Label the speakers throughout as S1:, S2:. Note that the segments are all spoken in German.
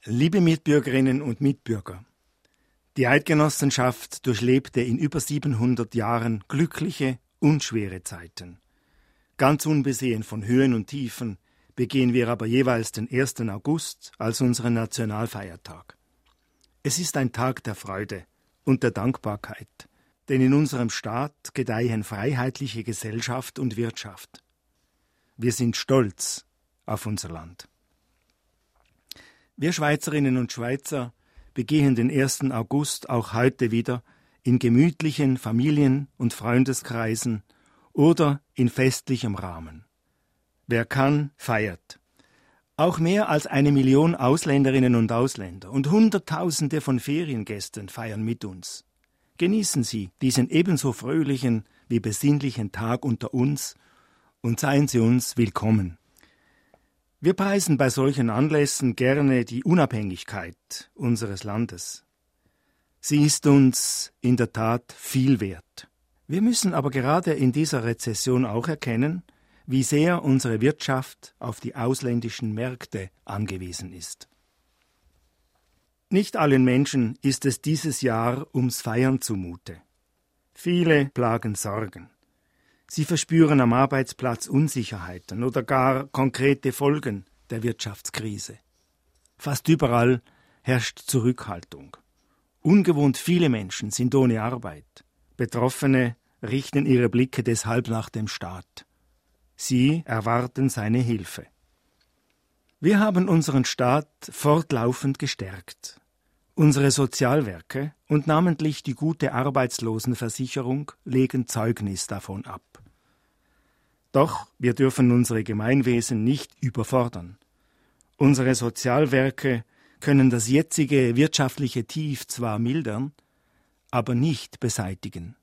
S1: Liebe Mitbürgerinnen und Mitbürger, die Eidgenossenschaft durchlebte in über 700 Jahren glückliche und schwere Zeiten. Ganz unbesehen von Höhen und Tiefen begehen wir aber jeweils den 1. August als unseren Nationalfeiertag. Es ist ein Tag der Freude und der Dankbarkeit, denn in unserem Staat gedeihen freiheitliche Gesellschaft und Wirtschaft. Wir sind stolz auf unser Land. Wir Schweizerinnen und Schweizer begehen den 1. August auch heute wieder in gemütlichen Familien- und Freundeskreisen oder in festlichem Rahmen. Wer kann, feiert. Auch mehr als 1 Million Ausländerinnen und Ausländer und Hunderttausende von Feriengästen feiern mit uns. Genießen Sie diesen ebenso fröhlichen wie besinnlichen Tag unter uns und seien Sie uns willkommen. Wir preisen bei solchen Anlässen gerne die Unabhängigkeit unseres Landes. Sie ist uns in der Tat viel wert. Wir müssen aber gerade in dieser Rezession auch erkennen, wie sehr unsere Wirtschaft auf die ausländischen Märkte angewiesen ist. Nicht allen Menschen ist es dieses Jahr ums Feiern zumute. Viele plagen Sorgen. Sie verspüren am Arbeitsplatz Unsicherheiten oder gar konkrete Folgen der Wirtschaftskrise. Fast überall herrscht Zurückhaltung. Ungewohnt viele Menschen sind ohne Arbeit. Betroffene richten ihre Blicke deshalb nach dem Staat. Sie erwarten seine Hilfe. Wir haben unseren Staat fortlaufend gestärkt. Unsere Sozialwerke und namentlich die gute Arbeitslosenversicherung legen Zeugnis davon ab. Doch wir dürfen unsere Gemeinwesen nicht überfordern. Unsere Sozialwerke können das jetzige wirtschaftliche Tief zwar mildern, aber nicht beseitigen.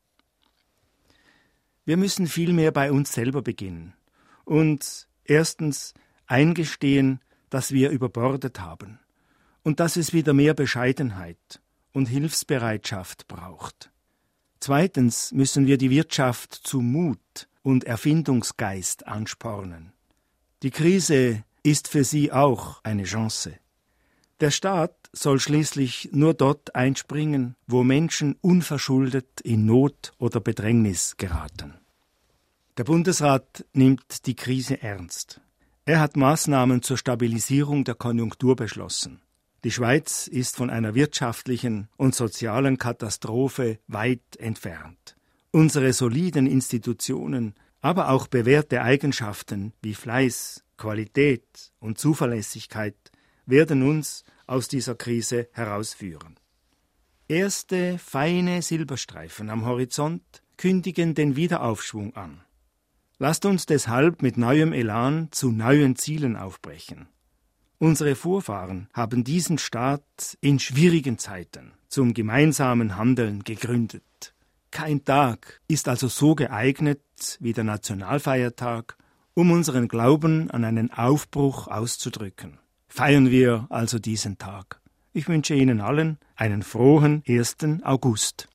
S1: Wir müssen vielmehr bei uns selber beginnen und erstens eingestehen, dass wir überbordet haben und dass es wieder mehr Bescheidenheit und Hilfsbereitschaft braucht. Zweitens müssen wir die Wirtschaft zu Mut und Erfindungsgeist anspornen. Die Krise ist für sie auch eine Chance. Der Staat soll schließlich nur dort einspringen, wo Menschen unverschuldet in Not oder Bedrängnis geraten. Der Bundesrat nimmt die Krise ernst. Er hat Maßnahmen zur Stabilisierung der Konjunktur beschlossen. Die Schweiz ist von einer wirtschaftlichen und sozialen Katastrophe weit entfernt. Unsere soliden Institutionen, aber auch bewährte Eigenschaften wie Fleiß, Qualität und Zuverlässigkeit werden uns aus dieser Krise herausführen. Erste feine Silberstreifen am Horizont kündigen den Wiederaufschwung an. Lasst uns deshalb mit neuem Elan zu neuen Zielen aufbrechen. Unsere Vorfahren haben diesen Staat in schwierigen Zeiten zum gemeinsamen Handeln gegründet. Kein Tag ist also so geeignet wie der Nationalfeiertag, um unseren Glauben an einen Aufbruch auszudrücken. Feiern wir also diesen Tag. Ich wünsche Ihnen allen einen frohen 1. August.